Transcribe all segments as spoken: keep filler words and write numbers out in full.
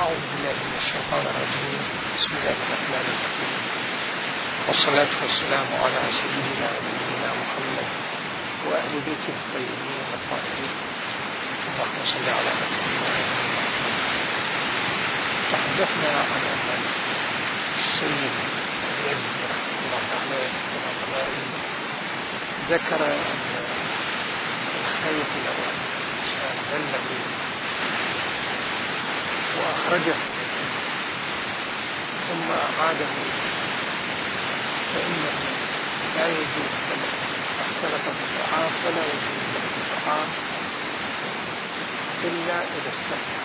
أعوذ بالله من الشيطان الرجيم. بسم الله الرحمن الرحيم، والصلاة والسلام على سيدنا ونبينا محمد وأهل بيته الطيبين الطاهرين، اللهم صل على محمد. تحدثنا عن أن السيد اليزدي رحمه الله عليه ذكر أن الخيط لو أن الإنسان دل به وأخرجه ثم أعاده فإنه لا يجوز له، اختلط بالطعام فلا يجوز له الطعام إلا إذا استهلك.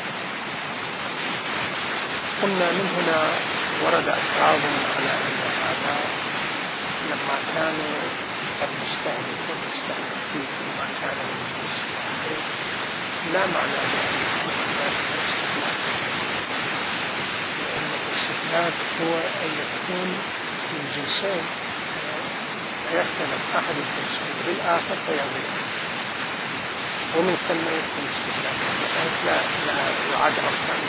قلنا من هنا ورد اعتراض على أن هذا لما كان المستهلك والمستهلك فيه لما كان من جنس واحد لا معنى لأن يكون هناك استهلاك، لأن الاستهلاك هو أن يكون من جنسين فيختلف أحد الجنسين بالآخر فيضيع، ومن ثم يكون استهلاك بحيث لا لا يعد أركان.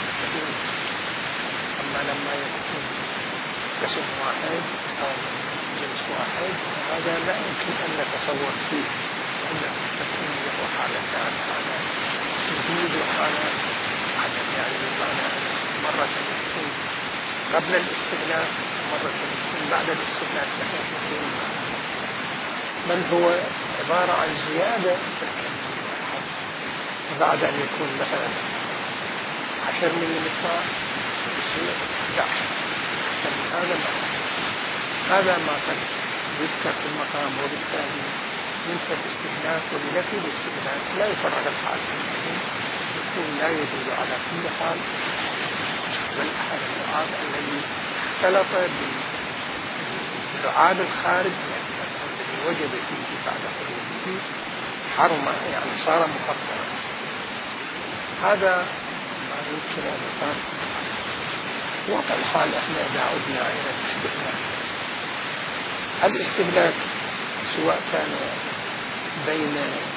أما لما يكون قسم واحد أو جنس واحد هذا لا يمكن أن نتصور فيه أنه تكون له حالتان، حالة وجود وحالة عدم، يعني بمعنى مرة يكون قبل الاستهلاك ومرة يكون بعد الاستهلاك بحيث يكون، بل هو عبارة عن زيادة في الكمية. بعد أن يكون مثلا عشر مليمتر يصير أحد عشر، هذا ما هذا ما قد يذكر في المقام، وبالتالي ينفى الاستهلاك ولنفي الاستهلاك لا يفرق الحال، يكون لا يجوز على كل حال بل أحد اللعاب الذي اختلط باللعاب الخارج الذي وجد فيه بعد خروجه حرم، يعني صار مخطرا. هذا ما يمكن أن يقال. واقع الحال احنا إذا عدنا إلى الاستهلاك، الاستهلاك سواء كان بين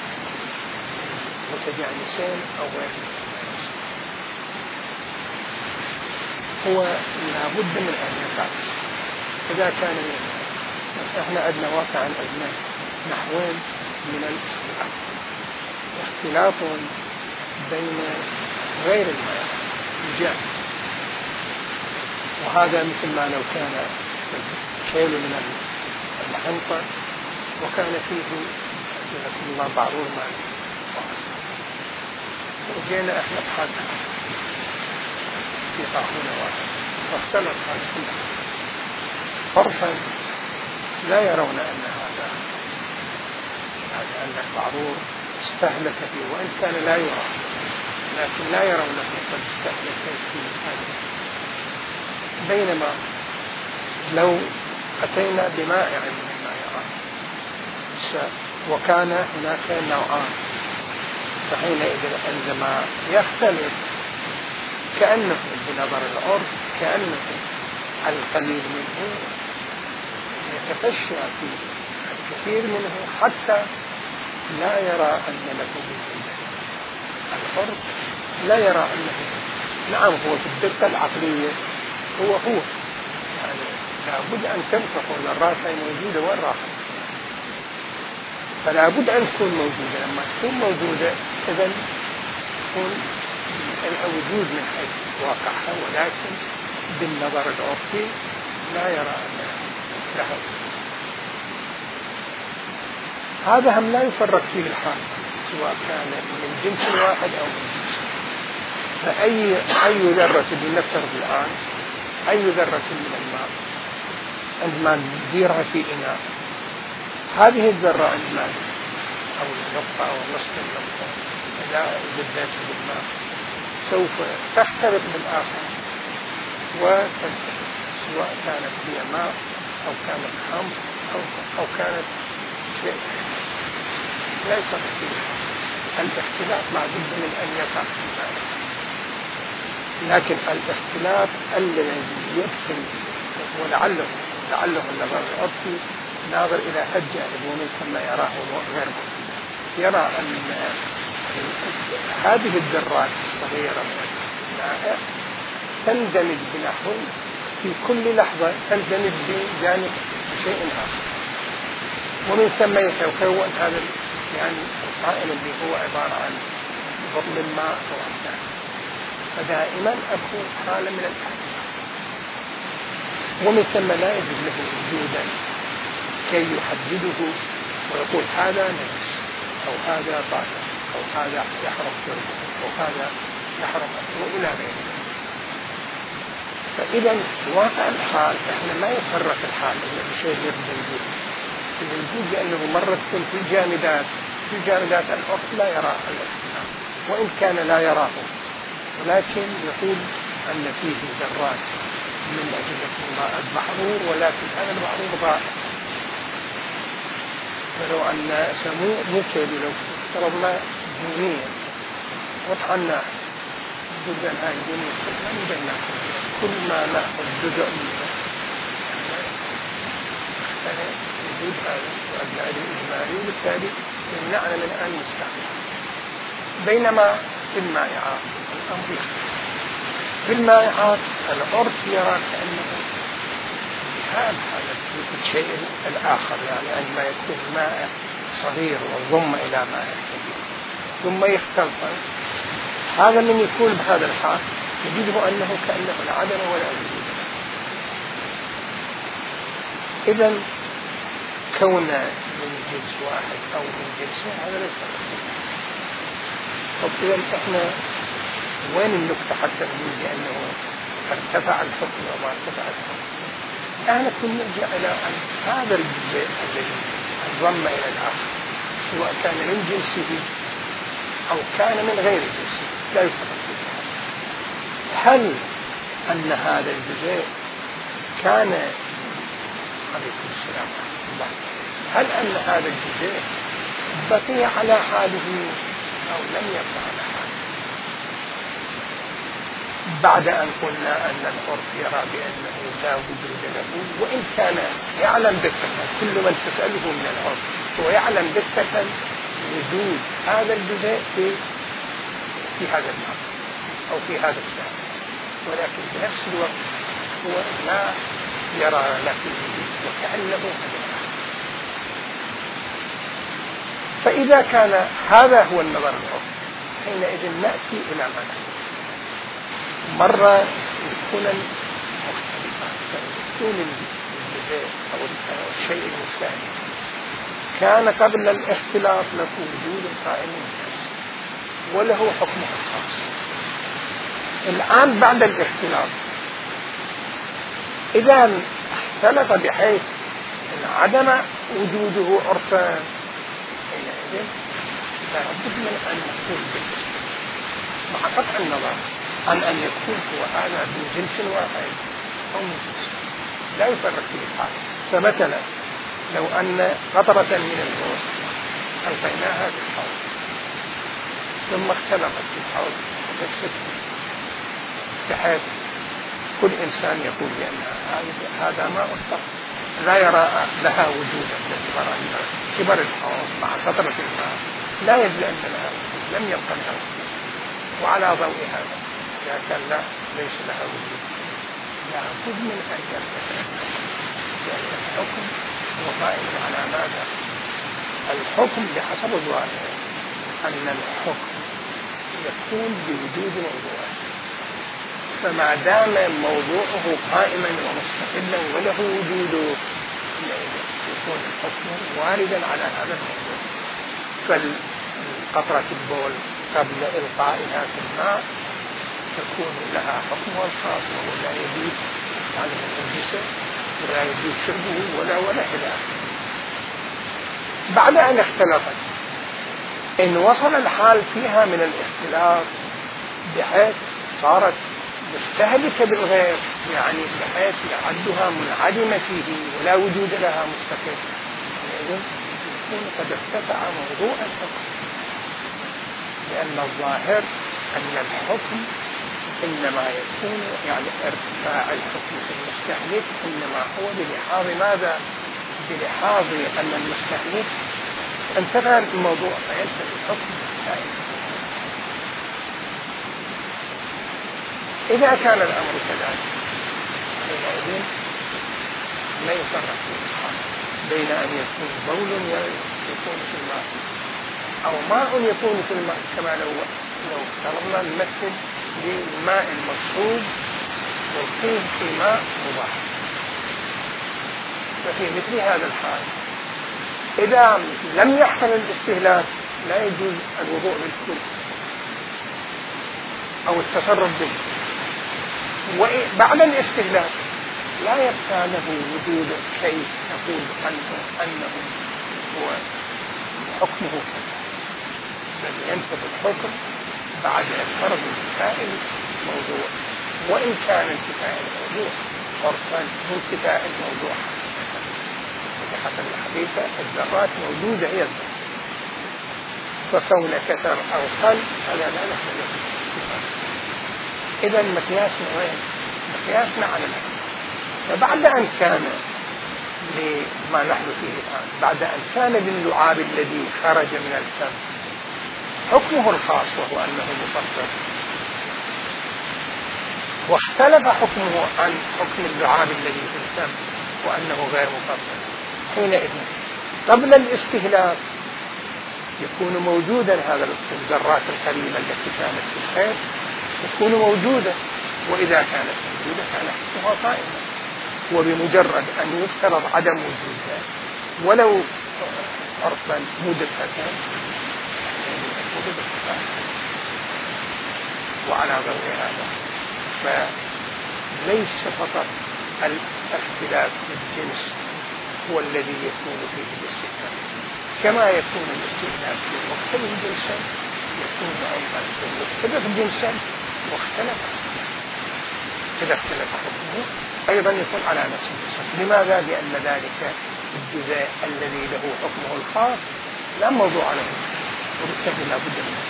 متجانسين أو غير متجانسين هو لابد من أن يقع. إذا كان احنا عندنا واقعا عندنا نحوين من الاختلاف، اختلاف بين غير الماء الجامد، وهذا مثل ما لو كان كيلو من الحنطة وكان فيه رحمه الله بعرور ماء، وجينا احنا بحاجة في طاحونة واحد واختلط هذا كله فرصا لا يرون أن هذا يعني أن البعرور استهلك فيه، وإن كان لا يرى لكن لا يرون أنه قد استهلك فيه هذا. بينما لو أتينا بمائع من المائعات وكان هناك نوعان، فحينئذ عندما يختلف كأنه بنظر العرف كأنه القليل منه يتفشى في الكثير منه حتى لا يرى أن له العرف، لا يرى أنه نعم هو في الدقة العقلية هو هو يعني لابد أن تنفق الراسة موجودة والراحة، فلا بد أن تكون موجودة. لما تكون موجودة إذن تكون الوجود من حيث واقعها، ولكن بالنظر العرفي لا يرى أن له. هذا هم لا يفرق فيه الحال سواء كان من جنس واحد أو من جنس، فأي أي ذرة لنفترض الآن أي ذرة من الماء عندما نديرها في إناء، هذه الذرة عندما أو النقطة أو نصف النقطة إذا بدأت بالماء سوف تختلط بالآخر وتنتهي، سواء كانت هي ماء أو كانت خمر أو, أو كانت شيء لا يفرق فيه. الاختلاف لا بد من أن يقع في الماء، لكن الاختلاف الذي يدخل ولعله لعله النظر العرفي ناظر إلى الجانب ومن ثم يراه غير موجود، يرى أن هذه الذرات الصغيرة من الماء تندمج بنحو في كل لحظة تندمج بجانب شيء آخر، ومن ثم يتكون هذا يعني القائم اللي هو عبارة عن بطن الماء أو أمثال. فدائما أكو حالة من الاحتمال، ومن ثم لا يجوز له وجودا كي يحدده ويقول هذا نجس أو هذا طاهر أو هذا يحرم شربه أو هذا يحرم أكله إلى غيره. فإذا واقع الحال إحنا ما يفرق الحال إلا بشيء غير موجود. الوجود لأنه مرة تكون في الجامدات في الجامدات العرف لا يرى الاحتمال وإن كان لا يراه، ولكن يقول أن فيه ذرات من أجهزة المحظور، ولكن هذا المحظور ضائع. فلو أن سموه ممكن لو افترضنا دونيا وطحنا جزءا هاي الدنيا كلها نجد ناخذ كل ما نأخذ جزء منه وجود هذا وأجل الإجمالي، وبالتالي يمنعنا من أن نستعمل. بينما في المائعات الأمر يختلف. في المائعات العرف يرى كأنه هذا الشيء الآخر، يعني عندما يكون ماء صغير وضم إلى ماء كبير ثم يختلط، هذا من يكون بهذا الحال يجده أنه كأنه العدم ولا وجود. إذا كون من جنس واحد أو من جنسين هذا لا يفرق. طب إذا إحنا وين النقطة حتى نقول بأنه ارتفع الحكم وما ارتفع الحكم؟ أنا كنا نرجع إلى أن هذا الجزء الذي انضم إلى الآخر سواء كان من جنسه أو كان من غير جنسه لا يفرق فيه. هل أن هذا الجزء كان عليكم السلام ورحمة الله، هل أن هذا الجزء بقي على حاله أو لم يبقى على حاله؟ بعد أن قلنا أن العرف يرى بأنه لا وجود له، وإن كان يعلم دقة كل من تسأله من العرف هو يعلم دقة وجود هذا الجزء في في هذا المعنى أو في هذا الساعة، ولكن في نفس الوقت هو لا يرى لا في وجود وكأنه هذا. فإذا كان هذا هو النظر العرفي حينئذ نأتي إلى معنى مرة يكون مختلفة، يكون الجزء أو الشيء المستهلك كان قبل الاختلاط له وجود قائم بنفسه وله حكمه الخاص. الآن بعد الاختلاط إذا اختلط بحيث عدم وجوده عرفا، حينئذ لابد من أن نقول بالنسبة مع قطع النظر عن أن يكون هو هذا من جنس واحد أو من جنس لا يفرق فيه الحال. فمثلا لو أن قطرة من الماء ألقيناها في الحوض ثم اختلطت في الحوض وتكسبت بحيث كل إنسان يقول بأن هذا ماء الطهر لا يرى لها وجودا باعتبار أن كبر الحوض مع قطرة الماء لا يجزي أن لها وجود، لم يبقى لها وجود. وعلى ضوء هذا إذا كان لا ليس لها وجود لابد من أن يرتفع لأن الحكم هو قائم على ماذا؟ الحكم بحسب الظاهر أن الحكم يكون بوجود موضوع، فما دام موضوعه قائما ومستقلا وله وجود يكون الحكم واردا على هذا الموضوع. فالقطرة البول قبل إلقائها في الماء تكون لها حكمها الخاص وهو لا يجوز على الجسد ولا يجوز شربه ولا ولا إلى آخره. بعد أن اختلطت إن وصل الحال فيها من الاختلاط بحيث صارت مستهلكة بالغير، يعني بحيث يعدها منعدمة فيه ولا وجود لها مستقل، يعني يكون قد ارتفع موضوع الحكم، لأن الظاهر أن الحكم إنما يكون يعني ارتفاع الحكم في المستهلك إنما هو بلحاظ ماذا؟ بلحاظ أن المستهلك انتفع الموضوع فينتهي الحكم لا ينتهي. إذا كان الأمر كذلك حينئذ لا يفرق بين أن يكون بول يكون في الماء أو ماء يكون في الماء، كما لو لو افترضنا نمثل للماء المشروب والقيه في ماء مباح. ففي مثل هذا الحال إذا لم يحصل الاستهلاك لا يجوز الوضوء بالكل أو التصرف به، وبعد الاستهلاك لا يبقى له وجود كيف نقول عنه أنه هو حكمه كذا، بل ينفذ الحكم بعد فرض انتفاء الموضوع، وإن كان انتفاء الموضوع عرفا انتفاء الموضوع حسب الحقيقة الذرات موجودة هي الذرات، فكون كثر أو قل هذا لا نحن. إذا مقياسنا وين؟ مقياسنا على الأمر. فبعد أن كان لما نحن فيه الآن، بعد أن كان للعاب الذي خرج من الفم حكمه الخاص وهو أنه مفطر، واختلف حكمه عن حكم اللعاب الذي في الفم وأنه غير مفطر، حينئذ قبل الاستهلاك يكون موجودا هذا الذرات القليلة التي كانت في الخير تكون موجودة، وإذا كانت موجودة كان حكمها قائما، وبمجرد أن يفترض عدم وجودها ولو عرفا مدة وعلى ضوء هذا فليس فقط الاختلاف بالجنس هو الذي يكون فيه الاستهلاك، كما يكون الاستهلاك في مختلف جنسا يكون أيضا في مختلف جنسا مختلف، إذا اختلف حكمه أيضا يكون على نفس الجنس. لماذا؟ لأن ذلك الجزء الذي له حكمه الخاص لا موضوع له، وبالتالي لا بد منه.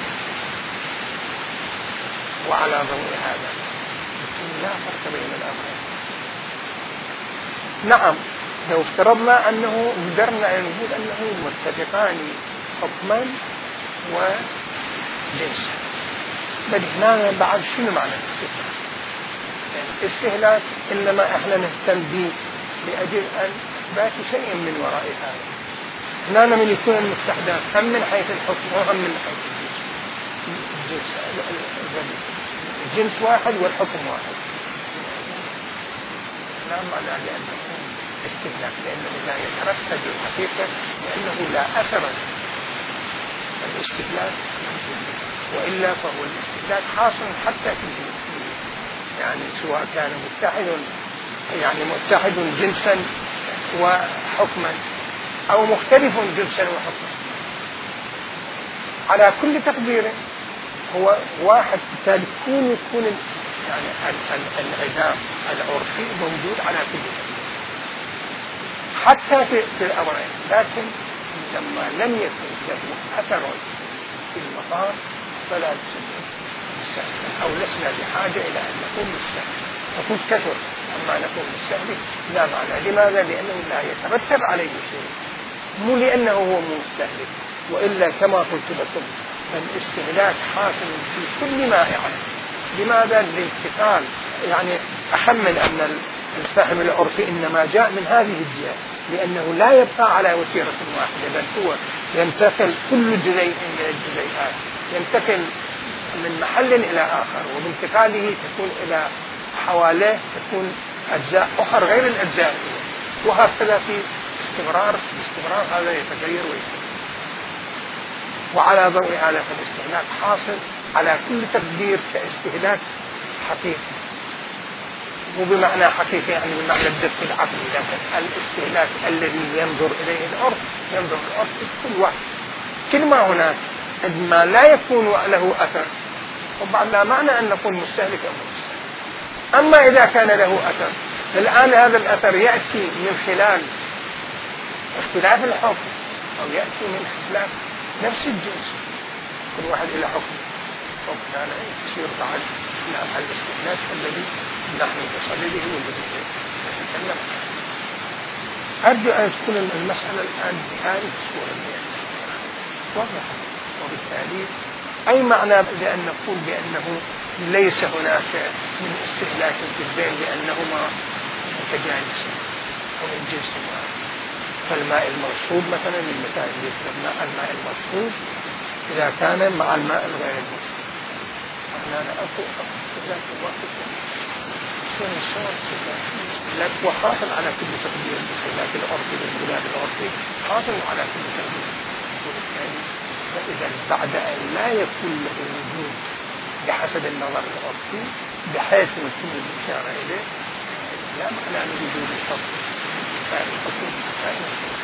وعلى ضوء هذا يكون لا فرق بين الأمرين. نعم لو افترضنا أنه قدرنا أن نقول أنه متفقان حكما وجنسا، بل هنا بعد شنو معنى الاستهلاك؟ يعني الاستهلاك إنما إحنا نهتم به لأجل أن إثبات شيء من وراء هذا. هنا من يكون المستحدث هم من حيث الحكم وهم من حيث الجنس، الجنس واحد والحكم واحد. لا معنى لأنه استهلاك، لأنه لا يترتب الحقيقة، لأنه لا أثر الاستهلاك، وإلا فهو الاستهلاك حاصل حتى في الجنس، يعني سواء كان متحد يعني متحد جنسا وحكما أو مختلف جنسا وحكما، على كل تقدير هو واحد. بالتالي يكون يكون يعني العدام العرفي موجود على كل تقدير حتى في, في الأمرين، لكن لما لم يكن له أثر في المطار فلا نسميه مستهلك، أو لسنا بحاجة إلى أن نكون مستهلك، نكون كثر. أما نكون مستهلك لا معنى. لماذا؟ لأنه لا يترتب عليه شيء، مو لأنه هو مستهلك، وإلا كما قلت لكم الاستهلاك حاصل في كل مائع. لماذا؟ للانتقال، يعني أهم من أن الفهم العرفي إنما جاء من هذه الجهة، لأنه لا يبقى على وتيرة واحدة، بل هو ينتقل كل جزيء من الجزيئات، ينتقل من محل إلى آخر، وبانتقاله تكون إلى حواليه تكون أجزاء أخرى غير الأجزاء، وهكذا في استمرار باستمرار هذا يتغير ويتغير. وعلى ضوء هذا فالاستهلاك حاصل على كل تقدير كاستهلاك حقيقي، مو بمعنى حقيقي يعني بمعنى الدفع العقلي، لكن الاستهلاك الذي ينظر إليه العرف ينظر العرف في كل واحد. كل ما هناك عندما لا يكون له أثر، وبعد لا معنى أن نكون مستهلك أو مستهلك. أما إذا كان له أثر، الآن هذا الأثر يأتي من خلال اختلاف الحكم، أو يأتي من خلال نفس الجنس، كل واحد إلى حكم، وكان يصير بعد إلى محل الاستهلاك الذي نحن بصدده والذي نتكلم عنه. أرجو أن تكون المسألة الآن بهذه الصورة واضحة، وبالتالي أي معنى بأن نقول بأنه ليس هناك من استهلاك الجزئين لأنهما متجانسان أو من جنس واحد. فالماء المرصود مثلا المثال اللي ذكرنا الماء المرصود إذا كان مع الماء الغير المرصود معناه أكو استهلاك واحد شنو صار استهلاك وحاصل على كل تقدير الاستهلاك الأرضي والبلاد الأرضي حاصل على كل تقدير. وبالتالي فإذا بعد أن لا يكون له وجود بحسب النظر الأرضي بحيث يكون الإشارة إليه لا معنى لوجود الحكم فالحكم كائن.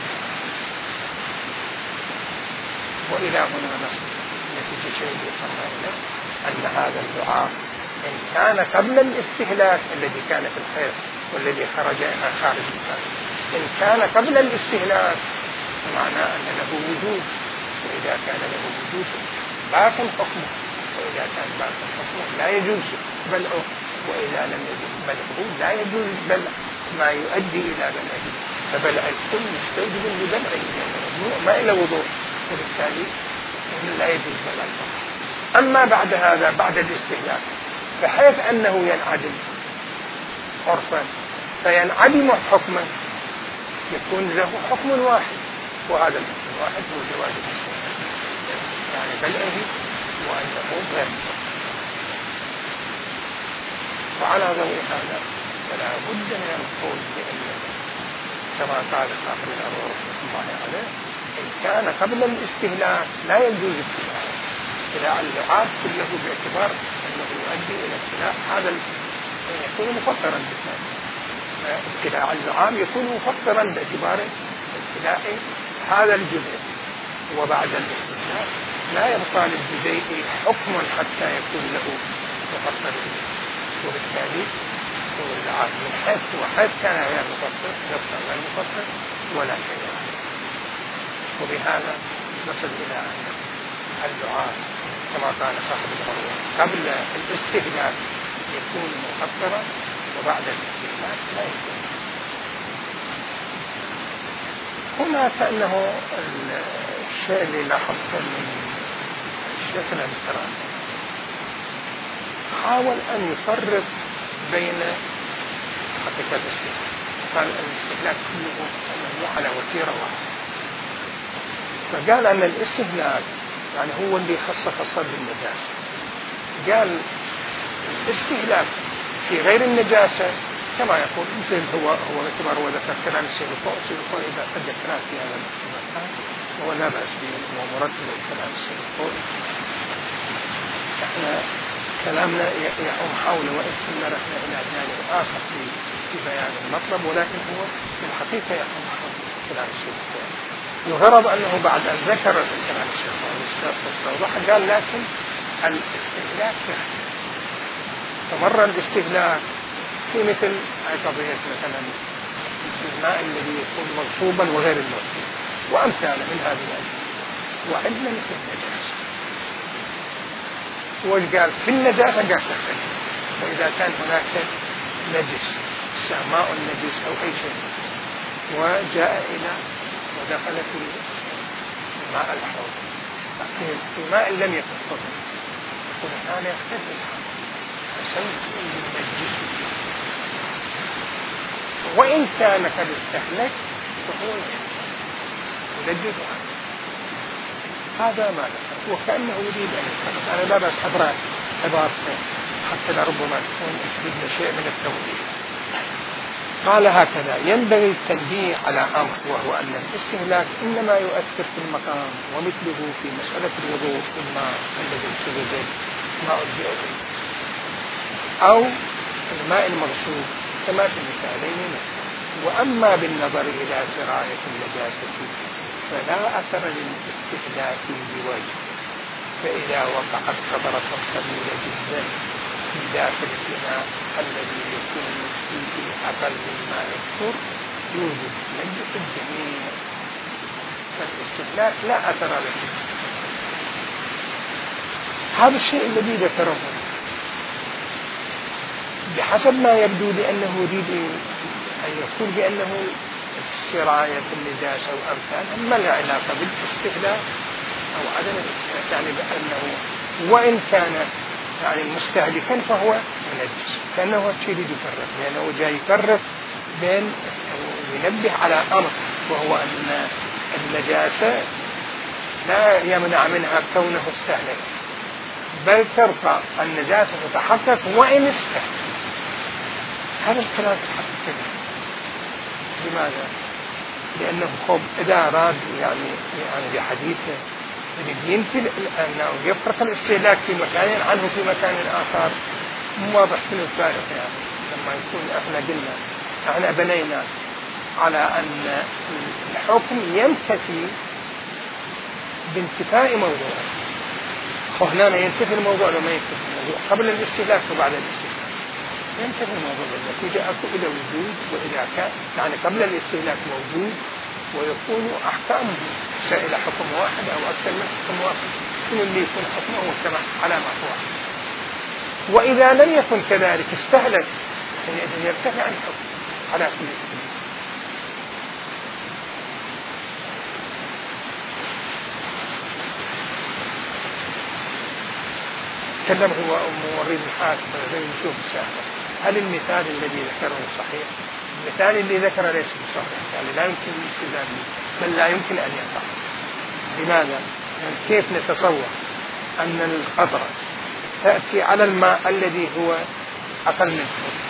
وإلى هنا نصل نتيجة شيء يصلنا إليه أن هذا اللعاب إن كان قبل الاستهلاك الذي كان في الخير والذي خرج إلى خارج المكان إن كان قبل الاستهلاك معناه أن له وجود. وإذا كان له وجود باطل حكمه وإذا كان باطل حكمه لا يجوز بلعه وإذا لم يجوز بلعه لا يجوز بلع ما يؤدي إلى بلعه. فبلع الكل مستوجب لبلعه لأنه ما إلى وضوء وبالتالي لا يجوز بلع الفقر. أما بعد هذا بعد الاستهلاك بحيث أنه ينعدم عرفا فينعدم حكما يكون له حكم واحد وهذا الحكم الواحد هو جواز الاستهلاك يعني بلعه وأنه غير مفقر. وعلى ضوء هذا فلا بد من القول بأن كما قال صاحب الأرواح رحمة الله عليه إن كان قبل الاستهلاك لا يجوز ابتلاعه. ابتلاع اللعاب كله باعتبار أنه يؤدي إلى ابتلاع هذا يكون مفطرا بالتالي. ابتلاع اللعاب يكون مفطرا باعتبار ابتلاع هذا الجزء. وبعد الاستهلاك لا يبقى للجزيء حكم حتى يكون له مفطر وبالتالي هو اللعاب من حيث وحيث كان غير مفطر يبقى غير مفطر ولا شيء عليه. وبهذا نصل إلى أن اللعاب كما قال صاحب الأرواح قبل الاستهلاك يكون مفطرا وبعد الاستهلاك لا يكون. هنا كأنه الشيء اللي لاحظته من الشيخ الأنكران حاول أن يفرق بين حقيقة الاستهلاك. قال الاستهلاك كله أنه على وتيرة واحدة فقال أن الاستهلاك يعني هو اللي خص خصه بالنجاسة. قال الاستهلاك في غير النجاسة كما يقول مثل هو هو اعتبار هو ذكر كلام السيلفون السيلفون إذا قد كلام في هذا المكان وهو لا بأس به ومرتب الكلام السيلفون. احنا كلامنا يحوم حول وإن كنا رحنا إلى جانب آخر في في بيان المطلب ولكن هو في الحقيقة يحوم حول كلام السيلفون. الغرض أنه بعد أن ذكر الكلام السيلفون واستوضح قال لكن الاستهلاك يختلف. فمر الاستهلاك في مثل هاي قضية مثلا الماء الذي يكون مغصوبا وغير المغصوب وأمثاله من هذه الأشياء. وعندنا مثل النجاسة وش قال في النجاسة قال تختلف. فإذا كان هناك نجس سماء النجس أو أي شيء وجاء إلى ودخل في ماء الحوض في ماء لم يكن حوضا يقول هذا يختلف الحال فسوف ينجس وإن كان قد استهلك فهو ينجس هذا ما ذكر. وكأنه يريد أن يتحدث أنا لا بأس أبرأ عبارته حتى لربما تكون يفيدنا شيء من التوضيح. قال هكذا ينبغي التنبيه على أمر وهو أن الاستهلاك إنما يؤثر في المقام ومثله في مسألة الوضوء الماء الذي تجد ماء البئر أو الماء المغسول كما في المثالين. وأما بالنظر إلى سراية النجاسة فلا أثر للاستهلاك بوجه. فإذا وقعت قطرة قليلة جدا في داخل الإناء الذي يكون فيه أقل مما يكثر يوجد نجس الجميع فالاستهلاك لا أثر له. هذا الشيء الذي ذكره بحسب ما يبدو لأنه يريد أن يقول بأنه سراية النجاسة وأمثالها ما لها علاقة بالاستهلاك أو عدم الاستهلاك يعني بأنه وإن كان يعني مستهلكا فهو منجس، كأنه يريد يفرق، لأنه جاي يفرق بين ينبه على أمر، وهو أن النجاسة لا يمنع منها كونه استهلك، بل ترفع النجاسة تتحقق وإن استهلك. هذا الكلام تحقق. لماذا؟ لأنه خب إذا أراد يعني يعني بحديثه ينفي أنه يفرق الاستهلاك في مكان عنه في مكان آخر، واضح شنو الفارق. يعني لما يكون احنا قلنا احنا بنينا على أن الحكم ينتفي بانتفاء موضوعه، هنا ينتفي الموضوع لما ينتفي الموضوع قبل الاستهلاك وبعد الاستهلاك، ينتفي الموضوع بالنتيجة أكو إلى وجود وإذا كان يعني قبل الاستهلاك موجود ويكون أحكامه سائلة حكم واحد أو أكثر من حكم واحد، من اللي يكون حكمه مجتمع على ما هو، وإذا لم يكن كذلك استهلك حينئذ يرتفع الحكم على كل سبيل. تكلم هو مورد الحاكم زي نشوف السابق، هل المثال الذي ذكره صحيح؟ المثال اللي ذكره ليس بصحيح، يعني لا يمكن الالتزام به، بل لا يمكن أن يقع. لماذا؟ يعني كيف نتصور أن القطرة تأتي على الماء الذي هو أقل منه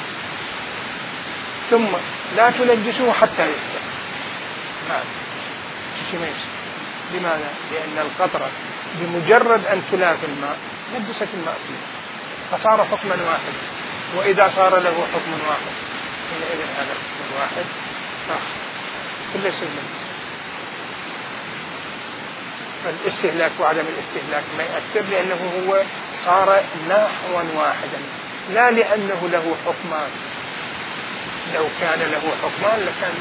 ثم لا تنجسه حتى يصبح ماء؟ شيء ما يصير. لماذا؟ لأن القطرة بمجرد أن تلاف الماء نجست الماء فيه فصار حكما واحد، وإذا صار له حكم واحد حينئذ هذا الحكم الواحد آخر كل شيء نجس. فالاستهلاك وعدم الاستهلاك ما يأثر، لأنه هو صار نحوا واحدا، لا لأنه له حكمان. لو كان له حكمان لكان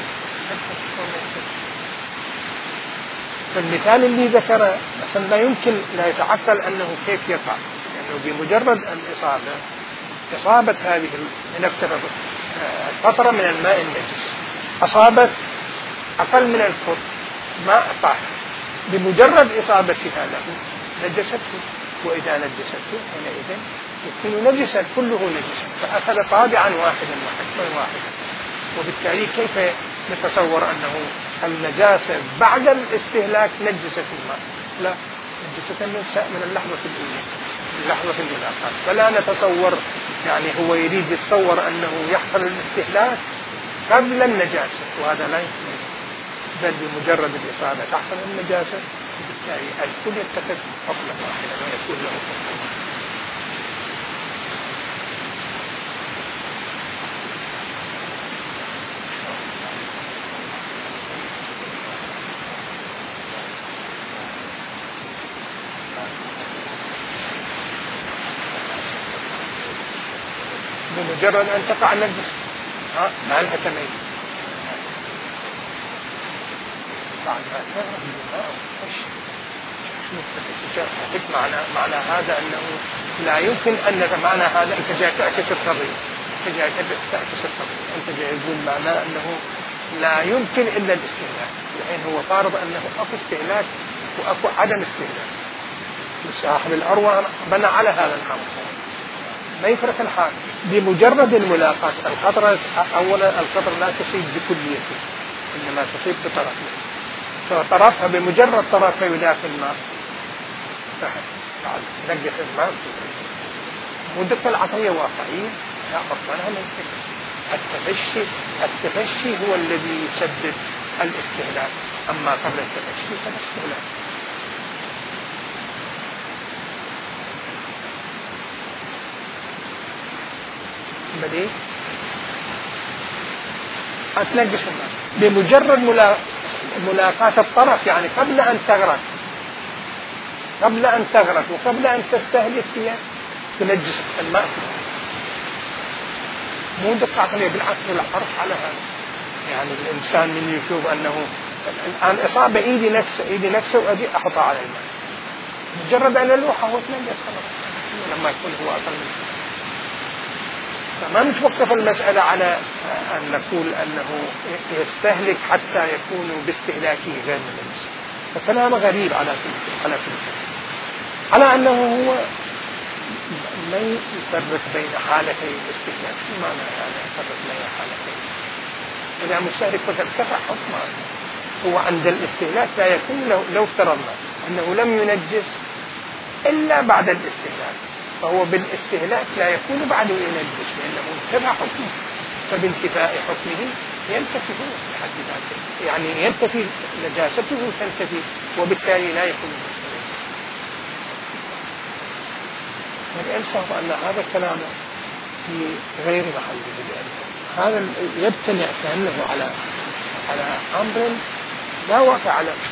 فالمثال اللي ذكره أصلا لا يمكن لا يتعقل أنه كيف يقع، لأنه بمجرد الإصابة إصابة هذه نفترض قطرة من الماء النجس أصابت أقل من الفرد ماء طاهر، بمجرد إصابتها له نجسته، وإذا نجسته حينئذ يكون نجسا كله نجسا، فأخذ طابعا واحدا وحكما واحدا. وبالتالي كيف نتصور أنه النجاسة بعد الاستهلاك نجست الماء؟ لا، نجست من اللحظة الأولى، اللحظة الملاقاة. فلا نتصور يعني هو يريد يتصور أنه يحصل الاستهلاك قبل النجاسة، وهذا لا يمكن، بل بمجرد الإصابة تحصل النجاسة، وبالتالي الكل يتخذ حكما واحدا ويكون له حكم. بمجرد أن تقع النجس ما لها تمييز، بعد ما تغرق الماء وتش معنى معنى هذا أنه لا يمكن أن معنى هذا أنت جاي تعكس القضية، أنت جاي تعكس القضية، أنت جاي يقول معناه أنه لا يمكن إلا الاستهلاك، لأن هو فارض أنه أكو استهلاك وأكو عدم استهلاك. صاحب الأروع بنى على هذا الأمر، ما يفرق الحال بمجرد الملاقاة. القطرة أولا القطرة لا تصيب بكليته، إنما تصيب بطرفها، فطرفها بمجرد طرفها يداخل الماء نجس الماء. ودقة العطية واقعية لا أصلا من التفشي التفشي هو الذي يسبب الاستهلاك، أما قبل التفشي فالاستهلاك. بدي أتنجس الماء بمجرد ملاقاة الطرف، يعني قبل أن تغرق قبل أن تغرق وقبل أن تستهلك فيها تنجس الماء. مو دقة عقلية، بالعكس الحرص على هذا. يعني الإنسان من يشوف أنه الآن إصابة إيدي نكسة إيدي نكسة وأجي أحطها على الماء، مجرد أن ألوحه هو تنجس خلاص لما يكون هو أقل منه. فما نتوقف المسألة على أن نقول أنه يستهلك حتى يكون باستهلاكه غير منجس، فكلام غريب على كل على كل على أنه هو ما يفرق بين حالتي الاستهلاك. ما معنى هذا يفرق بين حالتين؟ إذا مستهلك فقد كفى حكم أصلا. هو عند الاستهلاك لا يكون له، لو افترضنا أنه لم ينجس إلا بعد الاستهلاك، فهو بالاستهلاك لا يكون بعده ينجس لأنه انتفى حكمه، فبانتفاء حكمه ينتفي هو بحد ذاته، يعني ينتفي نجاسته تنتفي، وبالتالي لا يكون مستهلك. والإنصاف أن هذا الكلام في غير محله، لأنه هذا يبتنع كأنه على على أمر لا واقع له.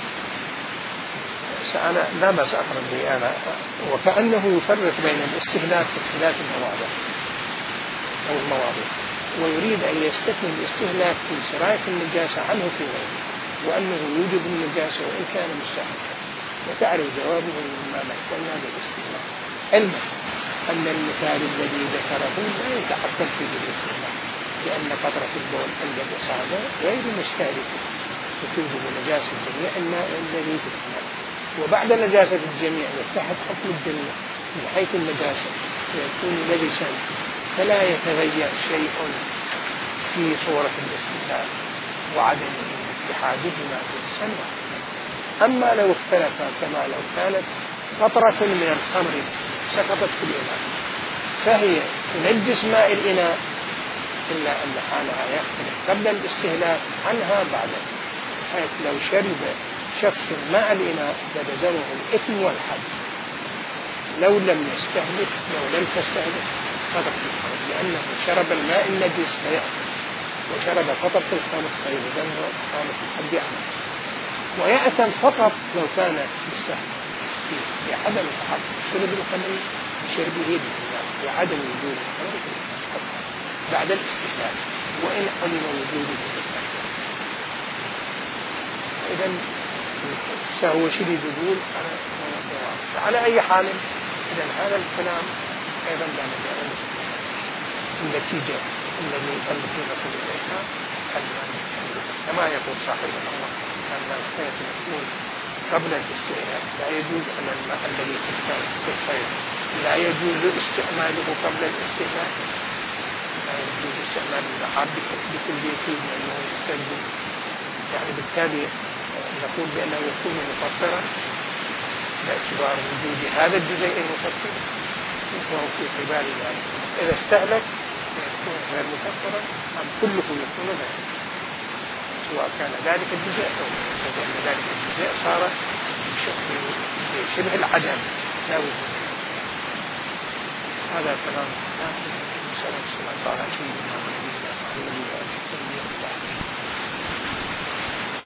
أنا لا بأس أفرد به أنا، وكأنه يفرق بين الاستهلاك واختلاف المواضع أو المواضيع، ويريد أن يستثني الاستهلاك في سراية النجاسة عنه في غيره، وأنه يوجب النجاسة وإن كان مستهلكا. وتعرف جوابه مما مثلنا بالاستهلاك، علما أن المثال الذي ذكره لا يتعقد فيه الاستهلاك، لأن قطرة البول عند الإصابة غير مستهلكة وتوجب نجاسة جميع الماء الذي في الماء، وبعد نجاسة الجميع وتحت حكم الجميع من حيث النجاسة يكون نجسا، فلا يتغير شيء في صورة الاستهلاك وعدم اتحادهما جنسا واحدا. أما لو اختلفا كما لو كانت قطرة من الخمر سقطت في الإناء فهي تنجس ماء الإناء، إلا أن حالها يختلف قبل الاستهلاك عنها بعده، حيث لو شرب شخص ماء الإناء للزمه الإثم والحد، لو لم يستهلك لو لم تستهلك قطرة الخمر، لأنه شرب الماء النجس فيأثم، وشرب قطرة الخمر فيلزمه إقامة الحد عنه، ويأثم فقط لو كان مستهلك في عدم التحقق شرب الخمر بشربه وعدم وجود الخمر بعد الاستهلاك وإن علم وجوده. إذا فهو شديد يقول على أي حال. إذا هذا الكلام أيضا لا مجال النتيجة الذي التي نصل إليها كما يقول صاحب الله أن الخيط يكون قبل الاستهلاك، لا يجوز أن الماء الذي في الخيط لا يجوز استعماله قبل الاستهلاك، لا يجوز استعمال اللحاف بكل يكون لأنه يستلزم، يعني بالتالي نقول بأنه يكون مفطرا باعتبار وجود هذا الجزيء المفطر وهو في قبال ذلك. إذا استهلك يكون غير مفطرا أم كله يكون غير، سواء كان ذلك الجزيء أو لأن ذلك الجزيء صار بشبه العدم لا وجود. هذا كلام سلام سلام الله عليه.